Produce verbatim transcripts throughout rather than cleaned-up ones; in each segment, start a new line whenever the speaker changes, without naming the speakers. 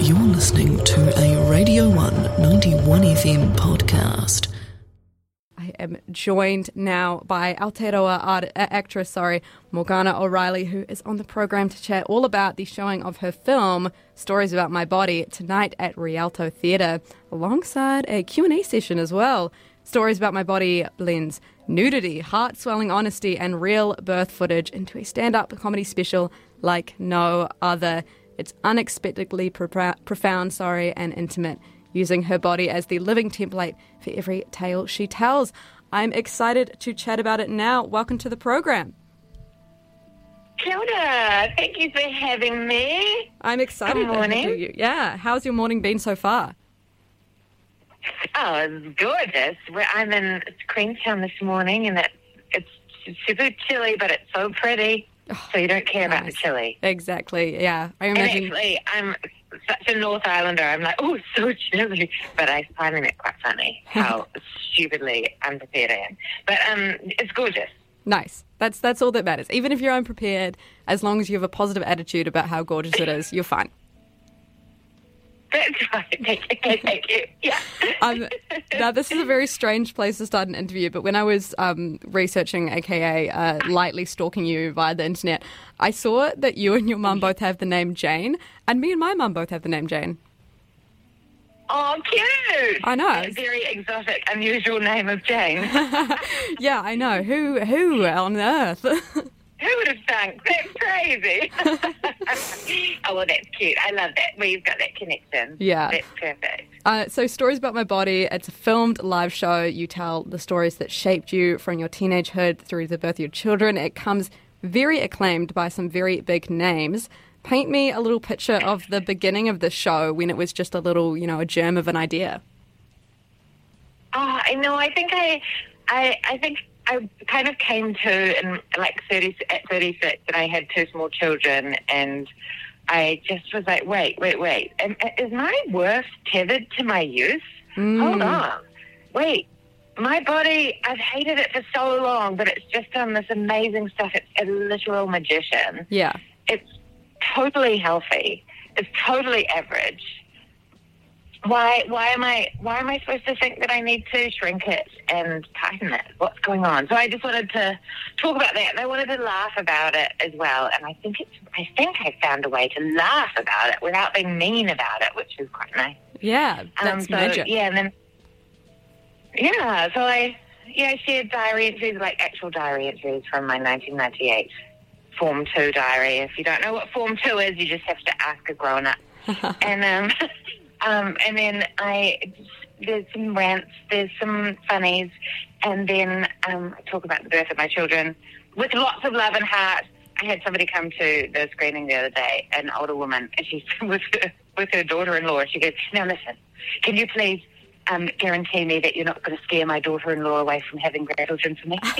You're listening to a Radio one ninety-one F M podcast.
I am joined now by Aotearoa art, uh, actress, sorry, Morgana O'Reilly, who is on the program to chat all about the showing of her film, Stories About My Body, tonight at Rialto Theatre, alongside a Q and A session as well. Stories About My Body blends nudity, heart-swelling honesty, and real birth footage into a stand-up comedy special like no other. It's unexpectedly pro- profound, sorry, and intimate, using her body as the living template for every tale she tells. I'm excited to chat about it now. Welcome to the program.
Kia ora. Thank you for having me.
I'm excited
Good morning.
to have you. Yeah. How's your morning been so far?
Oh, it's gorgeous. We're, I'm in Queenstown this morning, and it's, it's super chilly, but it's so pretty.
Oh,
so you don't care
nice.
about the chili.
Exactly, yeah. I
And
imagine.
actually, I'm such a North Islander. I'm like, oh, so chilly. But I find it quite funny how stupidly unprepared I am. But um, it's gorgeous.
Nice. That's that's all that matters. Even if you're unprepared, as long as you have a positive attitude about how gorgeous it is, you're fine.
That's right. Thank you. Thank you. Yeah.
Um, now, this is a very strange place to start an interview, but when I was um, researching, aka uh, lightly stalking you via the internet, I saw that you and your mum both have the name Jane, and me and my mum both have the name Jane.
Oh, cute.
I know.
A very exotic, unusual name of Jane.
Yeah, I know. Who, who on earth?
Who would have thunk? That's crazy. Oh, well, that's cute. I love that. We've got that connection.
Yeah.
That's perfect.
Uh, so Stories About My Body, it's a filmed live show. You tell the stories that shaped you from your teenagehood through the birth of your children. It comes very acclaimed by some very big names. Paint me a little picture of the beginning of the show when it was just a little, you know, a germ of an idea.
Oh, I know. I think I, I, I think I kind of came to in like thirty at thirty-six, and I had two small children, and I just was like, wait, wait, wait. And, is my worth tethered to my youth?
Mm.
Hold on. Wait. My body, I've hated it for so long, but it's just done this amazing stuff. It's a literal magician.
Yeah.
It's totally healthy. It's totally average. Why why am I why am I supposed to think that I need to shrink it and tighten it? What's going on? So I just wanted to talk about that, and I wanted to laugh about it as well. And I think it's I think I found a way to laugh about it without being mean about it, which is quite nice.
Yeah, that's
um, so,
magic.
Yeah, and then yeah, so I yeah I shared diary entries, like actual diary entries from my nineteen ninety-eight Form two diary. If you don't know what Form two is, you just have to ask a grown up. and um. Um, and then I, there's some rants, there's some funnies, and then um, I talk about the birth of my children with lots of love and heart. I had somebody come to the screening the other day, an older woman, and she's with her, with her daughter-in-law. She goes, now listen, can you please um, guarantee me that you're not going to scare my daughter-in-law away from having grandchildren for me?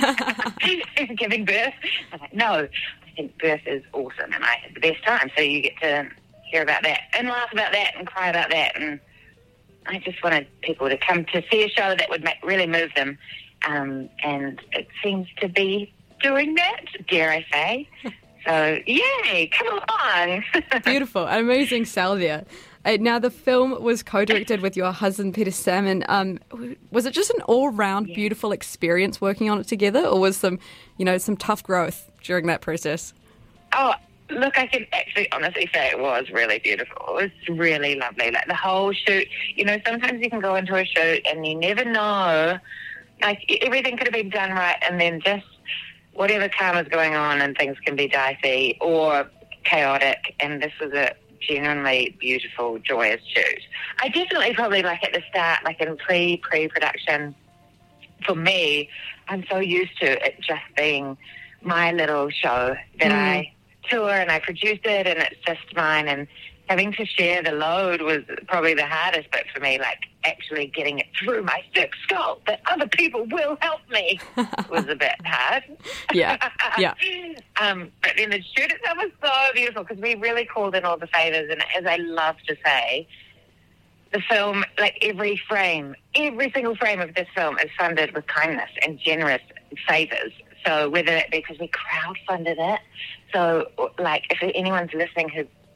Giving birth? I was like, no, I think birth is awesome, and I had the best time, so you get to hear about that and laugh about that and cry about that. And I just wanted people to come to see a show that would make, really move them. Um, and it seems to be doing that, dare I say. So, yay, come along.
Beautiful, an amazing sell there. Uh, now, the film was co-directed with your husband, Peter Salmon. Um, was it just an all-round
yeah. beautiful
experience working on it together, or was some, you know, some tough growth during that process?
Oh, look, I can actually honestly say it was really beautiful. It was really lovely. Like the whole shoot, you know, sometimes you can go into a shoot and you never know. Like everything could have been done right, and then just whatever karma's going on and things can be dicey or chaotic. And this was a genuinely beautiful, joyous shoot. I definitely probably like at the start, like in pre, pre-production, for me, I'm so used to it just being my little show that mm. I tour and I produced it, and it's just mine, and having to share the load was probably the hardest bit for me, like actually getting it through my thick skull that other people will help me was a bit hard.
Yeah, yeah.
um, but then the shoot itself was so beautiful because we really called in all the favours, and as I love to say, the film, like every frame, every single frame of this film is funded with kindness and generous favours. So whether it be because we crowdfunded it, so like if anyone's listening who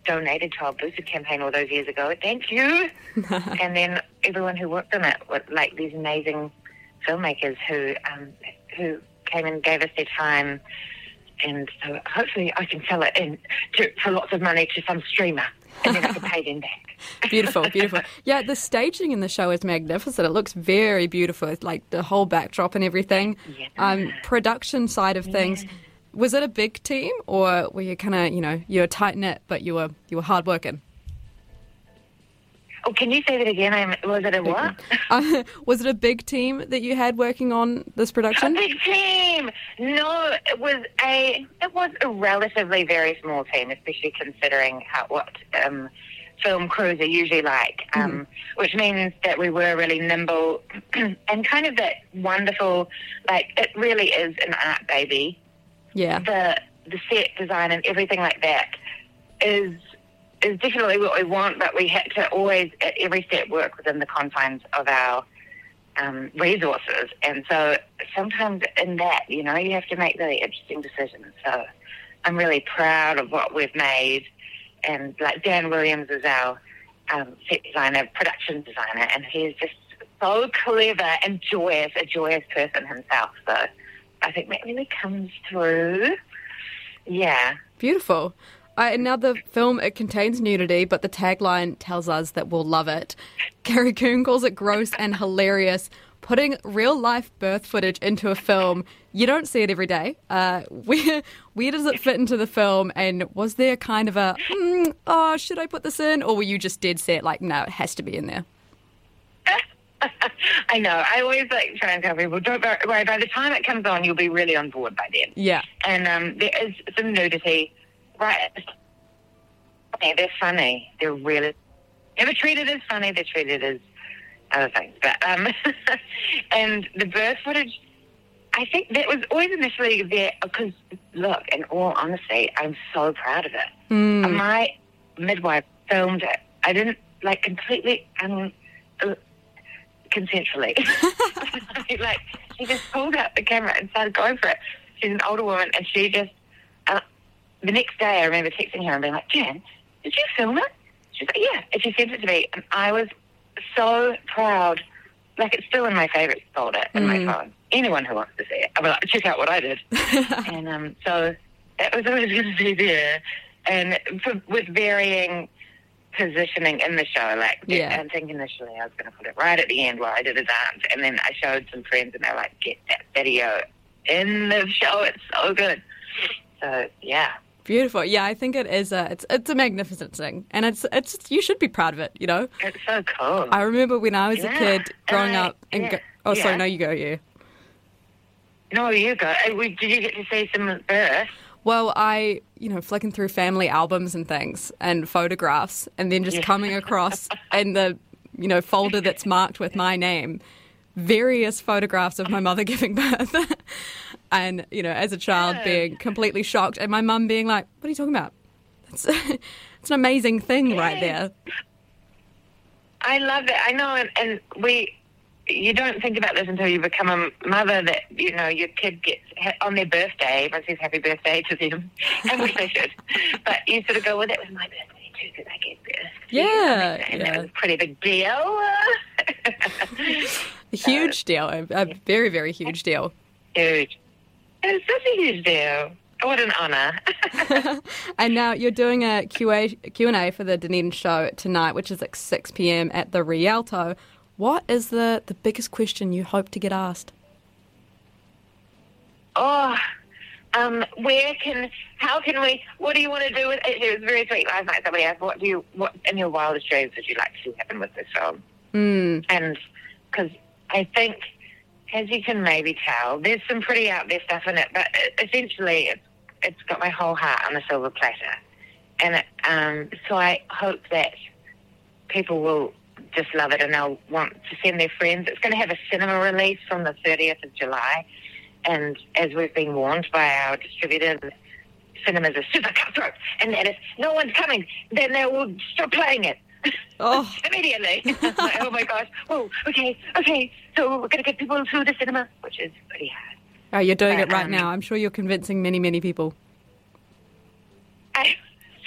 donated to our Boosted campaign all those years ago. Thank you. And then everyone who worked on it, like these amazing filmmakers who um, who came and gave us their time. And so hopefully I can sell it in to, for lots of money to some streamer, and then I can pay them back.
Beautiful, beautiful. Yeah, the staging in the show is magnificent. It looks very beautiful, it's like the whole backdrop and everything.
Yeah.
Um, production side of things,
Yeah.
was it a big team, or were you kind of, you know, you were tight knit, but you were you were hard working?
Oh, can you say that again? I'm, was it a what?
Uh, was it a big team that you had working on this
A
production?
big team. No, it was a it was a relatively very small team, especially considering how what um, film crews are usually like. Um,
Mm.
Which means that we were really nimble and kind of that wonderful. Like it really is an art baby.
Yeah.
The the set design and everything like that is is definitely what we want, but we had to always at every step work within the confines of our um, resources. And so sometimes in that, you know, you have to make really interesting decisions. So I'm really proud of what we've made. And like Dan Williams is our um, set designer, production designer, and he's just so clever and joyous, a joyous person himself. So I think that really comes through. Yeah.
Beautiful. Uh, and now the film, it contains nudity, but the tagline tells us that we'll love it. Carrie Coon calls it gross and hilarious. Putting real-life birth footage into a film, you don't see it every day. Uh, where, where does it fit into the film? And was there kind of a, mm, oh, should I put this in? Or were you just dead set, like, no, it has to be in there?
I know. I always like try and tell people, don't worry, by the time it comes on, you'll be really on board by then.
Yeah.
And um, there is some nudity. Right. Yeah, they're funny. They're really never treated as funny. They're treated as other things. But um, and the birth footage, I think that was always initially there because look, in all honesty, I'm so proud of it.
Mm.
My midwife filmed it. I didn't like completely um, uh, consensually. Like she just pulled out the camera and started going for it. She's an older woman, and she just. Uh, The next day, I remember texting her and being like, Jan, did you film it? She's like, yeah. And she sent it to me, and I was so proud. Like, it's still in my favourites folder in
Mm.
my phone. Anyone who wants to see it, I'll be like, check out what I did. And um, so that was always going to be there. And for, with varying positioning in the show, like,
Yeah.
I think initially I was going to put it right at the end while I did a dance, and then I showed some friends, and they were like, get that video in the show. It's so good. So, yeah.
Beautiful. Yeah, I think it is a, it's it's a magnificent thing. And it's it's you should be proud of it, you know?
It's so cool.
I remember when I was
Yeah.
a kid growing
And I-
up and
yeah.
go, oh, sorry,
Yeah.
no, you go, you.
No, you go. Uh, we- Did you get to see some birth?
Well, I, you know, flicking through family albums and things and photographs and then just
Yeah.
coming across in the, you know, folder that's marked with my name, various photographs of my mother giving birth. And, you know, as a child
Yeah.
being completely shocked and my mum being like, what are you talking about? It's, it's an amazing thing right there.
I love it. I know, and, and we, you don't think about this until you become a mother that, you know, your kid gets, on their birthday, everyone says happy birthday to them, and which they should. But you sort of go, well, that was my birthday too, that I gave birth.
Yeah,
And
yeah.
that was a pretty big deal.
A huge deal, a, a very, very huge deal.
Huge. It's such a huge deal. What an honour.
And now you're doing a Q A, Q and A for the Dunedin show tonight, which is at six p.m. at the Rialto. What is the, the biggest question you hope to get asked?
Oh, um, where can, how can we, what do you want to do with it? It was very sweet last night. Somebody asked, what do you, what in your wildest dreams would you like to see happen with this film?
Mm.
And because I think, as you can maybe tell, there's some pretty out there stuff in it, but essentially it's, it's got my whole heart on a silver platter. And it, um, so I hope that people will just love it and they'll want to send their friends. It's going to have a cinema release from the thirtieth of July. And as we've been warned by our distributor, cinemas are super cutthroat. And that if no one's coming, then they will stop playing it.
Oh.
Immediately. Like, oh my gosh. Oh, okay, okay. So we're going to get people to the cinema, which is pretty hard.
Oh, you're doing
But,
it right
um,
now. I'm sure you're convincing many, many people.
I,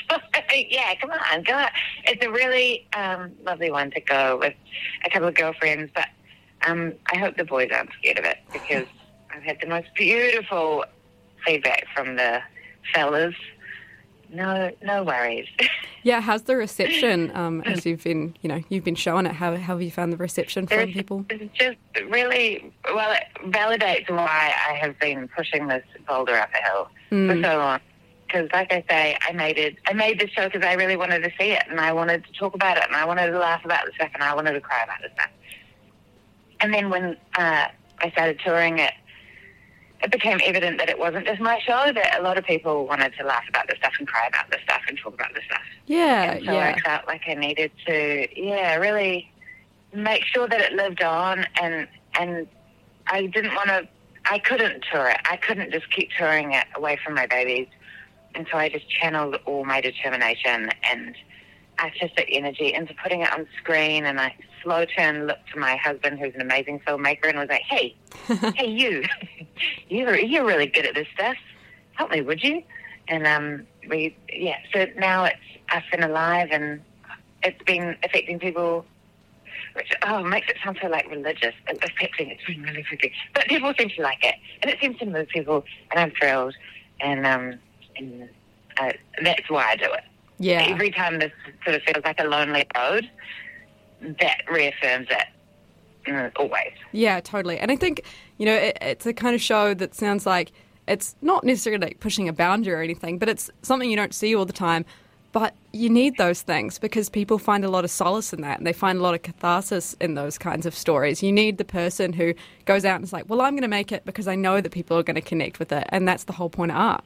yeah, come on, go on. It's a really um, lovely one to go with a couple of girlfriends, but um, I hope the boys aren't scared of it because I've had the most beautiful feedback from the fellas. No, no worries.
Yeah, how's the reception um, as you've been, you know, you've been showing it? How, how have you found the reception from
It's,
people?
it's just really, well, it validates why I have been pushing this boulder up a hill
Mm.
for so long. Because, like I say, I made it. I made this show because I really wanted to see it, and I wanted to talk about it, and I wanted to laugh about the stuff, and I wanted to cry about the stuff. And then when uh, I started touring it, it became evident that it wasn't just my show, that a lot of people wanted to laugh about the stuff and cry about the stuff and talk about the stuff.
Yeah,
And so
yeah.
I felt like I needed to, yeah, really make sure that it lived on, and and I didn't want to, I couldn't tour it. I couldn't just keep touring it away from my babies. And so I just channeled all my determination and artistic energy into putting it on screen, and I slow turn looked to my husband, who's an amazing filmmaker, and was like, hey, hey, you, you're, you're really good at this stuff. Help me, would you? And um, we, yeah, so now it's us and alive, and it's been affecting people, which, oh, makes it sound so, like, religious. It's affecting, it's been really affecting. But people seem to like it, and it seems to move people, and I'm thrilled. And, um, and uh, that's why I do it.
Yeah.
Every time this sort of feels like a lonely road, that reaffirms it, mm, always.
Yeah, totally. And I think, you know, it, it's a kind of show that sounds like it's not necessarily like pushing a boundary or anything, but it's something you don't see all the time. But you need those things because people find a lot of solace in that, and they find a lot of catharsis in those kinds of stories. You need the person who goes out and is like, well, I'm going to make it because I know that people are going to connect with it. And that's the whole point of art.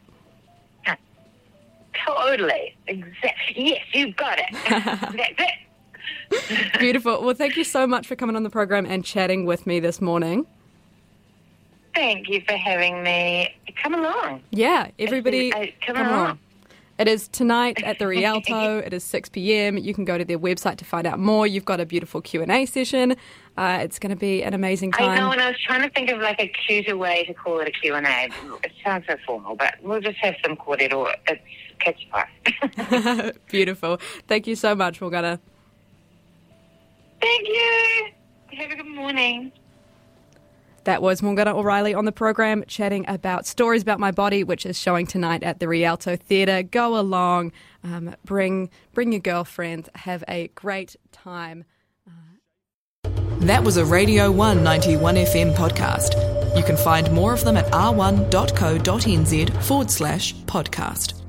Totally. Exactly. Yes, you've got it. That's it.
Beautiful. Well, thank you so much for coming on the program and chatting with me this morning.
Thank you for having me. Come along.
Yeah, everybody,
Uh, come
come
along.
along. It is tonight at the Rialto. It is six p.m. You can go to their website to find out more. You've got a beautiful Q and A session. Uh, it's going to be an amazing time.
I know, and I was trying to think of like a cuter way to call it a Q and A. It sounds so formal, but we'll just have some quartet or it's catchy pie.
Beautiful. Thank you so much, Morgana.
Thank you. Have a good morning.
That was Morgana O'Reilly on the program chatting about Stories About My Body, which is showing tonight at the Rialto Theatre. Go along, um, bring bring your girlfriends, have a great time.
That was a Radio one ninety-one F M podcast. You can find more of them at r one dot co dot n z forward slash podcast.